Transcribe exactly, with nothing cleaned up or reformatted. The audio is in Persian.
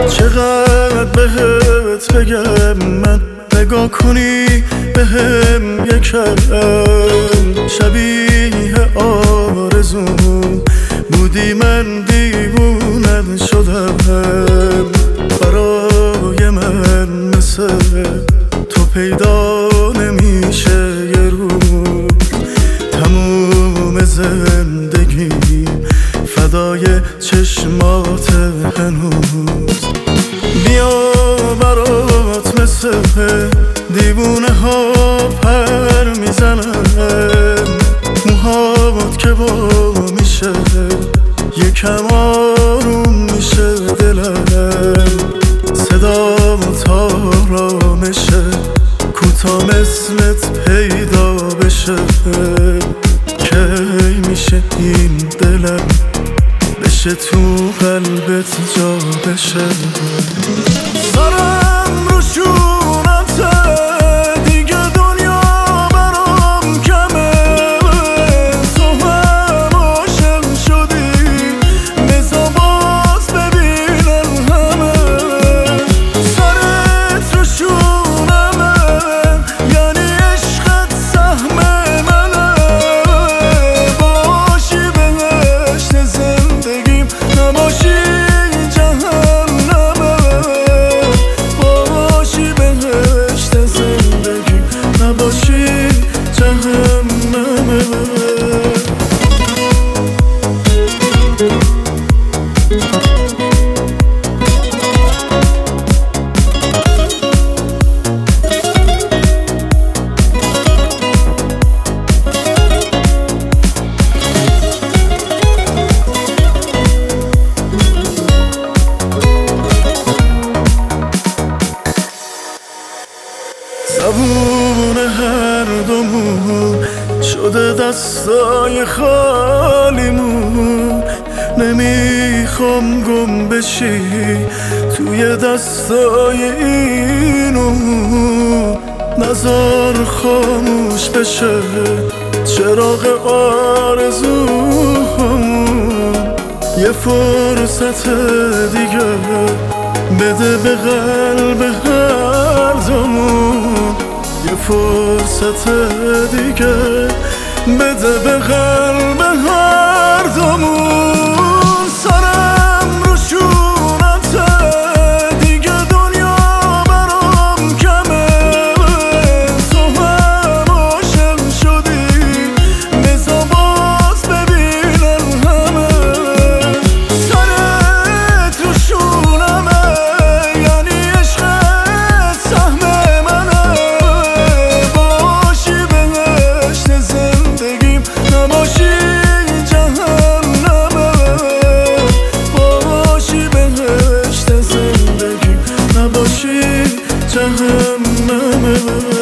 چقدر بهت بگم من، نگاه کنی بهم یکم. شبیه آرزوم بودی، من دیوونم شدم. برای من مثل تو پیدا نمیشه یه روز. تموم زندگی فدای چشمات هنوز. بیا برات مثل دیوونه ها پر میزنم. موهات که با میشه یکم آروم میشه دلم. صدات آرامشه کوتا مثلت پیدا بشه. کی میشه این دلم بشه تو قلبت جا بشه. سرم رو شونته دیگه دنیا برام کمه. تو هم عاشق شدی بذار باز ببینم همه. سرت رو شونمه یعنی عشقت سهم منه. باشی بهشت زندگیم نباشی جهنمه. باشی بهشت زندگیم نباشی جهنمه. زبون هر دومون شده دستای خالیمون. نمیخوام گم بشی توی دستای اینو. نذار خاموش بشه چراغ آرزوهامون. یه فرصت دیگه بده به قلب هر دومون. یه فرصت دیگه بده به قلب هر دومون. سرم رو شونته دیگه دنیا برام کمه. تو هم عاشق شدی بذار باز ببینم همه. سرت رو شونمه یعنی عشقت سهم منه. باشی بهشت زندگیم نباشی جهنمه. باشی بهشت زندگیم نباشی جهنمه.